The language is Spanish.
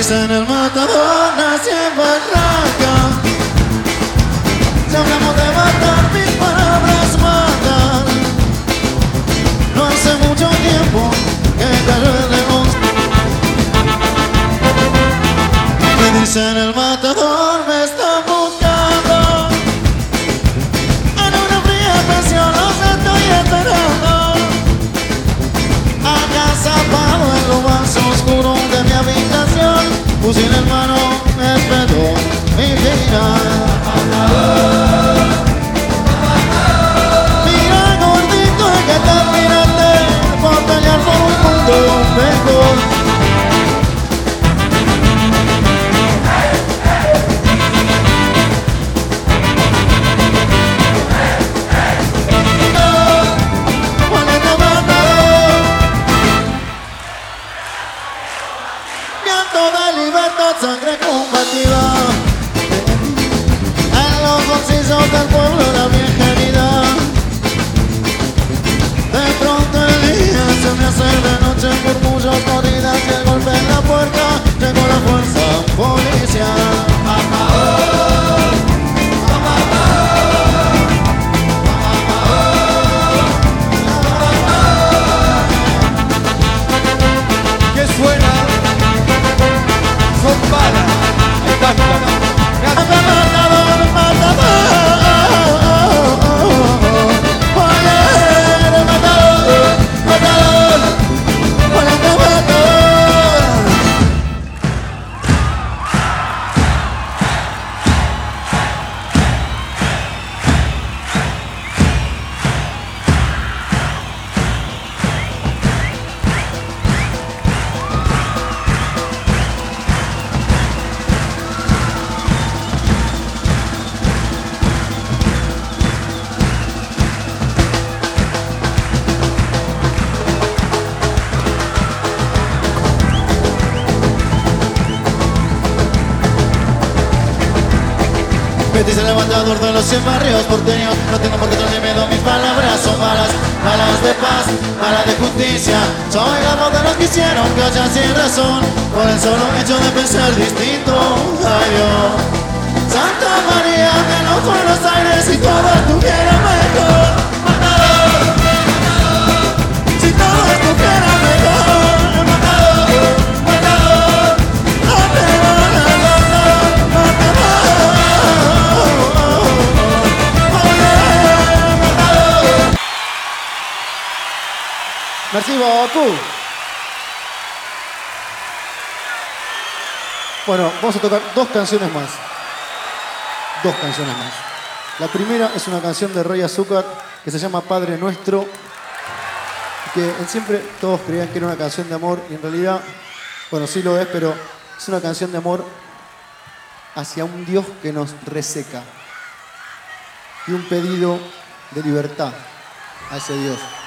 dicen el matador nació en Barranca. Si hablamos de matar, mis palabras matan. No hace mucho tiempo que cayó el león. Me dicen el matador me está buscando. En una fría pensión los estoy esperando. Agazapado en lo más oscuro de mi habitación, fusil en mano espero mi final. Mira gordito que terminaste por pelear por un mundo mejor. Sangre combativa en los bolsillos del pueblo, la vieja herida. De pronto el día se me hace de noche, murmullos, corridas y el golpe en la puerta. Llegó la fuerza policial. ¿Qué suena? Son balas. Ahí Dice el levantador de los 100 barrios porteños. No tengo por qué tener miedo, mis palabras son balas. Balas de paz, balas de justicia. Soy la voz de los que hicieron que haya sin razón, por el solo hecho de pensar distinto. Ay Dios, Santa María de los Buenos Aires, si todo estuviera mejor. Matador, matador, si todo estuviera mejor. Matador, matador, no te van a matar, matador. Merci beaucoup. Bueno, vamos a tocar dos canciones más. Dos canciones más. La primera es una canción de Rey Azúcar que se llama Padre Nuestro. Que siempre todos creían que era una canción de amor y en realidad, bueno, sí lo es, pero es una canción de amor hacia un Dios que nos reseca. Y un pedido de libertad a ese Dios.